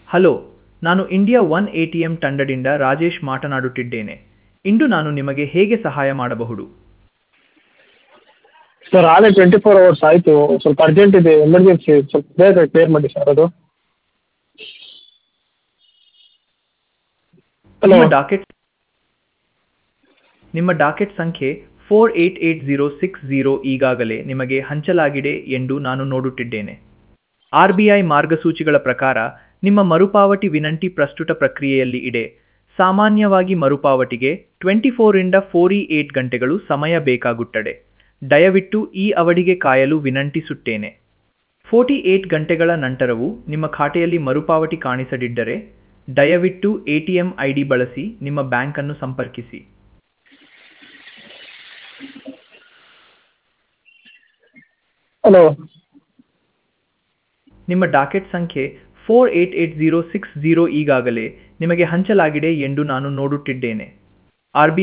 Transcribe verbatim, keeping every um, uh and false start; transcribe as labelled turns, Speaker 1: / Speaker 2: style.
Speaker 1: Hello, ನಾನು India one A T M ತಂಡದಿಂದ ರಾಜೇಶ್ ಮಾತನಾಡುತ್ತಿದ್ದೇನೆ. ಇಂದು ನಾನು ನಿಮಗೆ ಹೇಗೆ ಸಹಾಯ ಮಾಡಬಹುದು?
Speaker 2: ಸರ್ ಆಗಲೇ ಟ್ವೆಂಟಿ ಫೋರ್ ಅವರ್ಸ್ ಆಯಿತು, ಸ್ವಲ್ಪ ಅರ್ಜೆಂಟ್ ಇದೆ, ಎಮರ್ಜೆನ್ಸಿ, ಸ್ವಲ್ಪ ಬೇಗ ಕ್ಲಿಯರ್ ಮಾಡಿ ಸರ್ ಅದು. ಹಲೋ.
Speaker 1: ನಿಮ್ಮ ಡಾಕೆಟ್ ನಿಮ್ಮ ಡಾಕೆಟ್ ಸಂಖ್ಯೆ four eight eight zero six zero ಈಗಾಗಲೇ ನಿಮಗೆ ಹಂಚಲಾಗಿದೆ ಎಂದು ನಾನು ನೋಡುತ್ತಿದ್ದೇನೆ. ಆರ್ ಬಿ ಐ ಮಾರ್ಗಸೂಚಿಗಳ ಪ್ರಕಾರ ನಿಮ್ಮ ಮರುಪಾವತಿ ವಿನಂತಿ ಪ್ರಸ್ತುತ ಪ್ರಕ್ರಿಯೆಯಲ್ಲಿ ಇದೆ. ಸಾಮಾನ್ಯವಾಗಿ ಮರುಪಾವತಿಗೆ ಟ್ವೆಂಟಿ ಫೋರಿಂದ ಫೋರ್ಟಿ ಏಟ್ ಗಂಟೆಗಳು ಸಮಯ ಬೇಕಾಗುತ್ತದೆ. ದಯವಿಟ್ಟು ಈ ಅವಧಿಗೆ ಕಾಯಲು ವಿನಂತಿಸುತ್ತೇನೆ. ಫೋರ್ಟಿ ಏಟ್ ಗಂಟೆಗಳ ನಂತರವೂ ನಿಮ್ಮ ಖಾತೆಯಲ್ಲಿ ಮರುಪಾವತಿ ಕಾಣಿಸದಿದ್ದರೆ, ದಯವಿಟ್ಟು A T M I D ಬಳಸಿ ನಿಮ್ಮ ಬ್ಯಾಂಕನ್ನು ಸಂಪರ್ಕಿಸಿ.
Speaker 2: ಹಲೋ.
Speaker 1: ನಿಮ್ಮ ಡಾಕೆಟ್ ಸಂಖ್ಯೆ four eight eight zero six zero ಈಗಾಗಲೇ ನಿಮಗೆ ಹಂಚಲಾಗಿದೆ ಎಂದು ನಾನು ನೋಡುತ್ತಿದ್ದೇನೆ. R B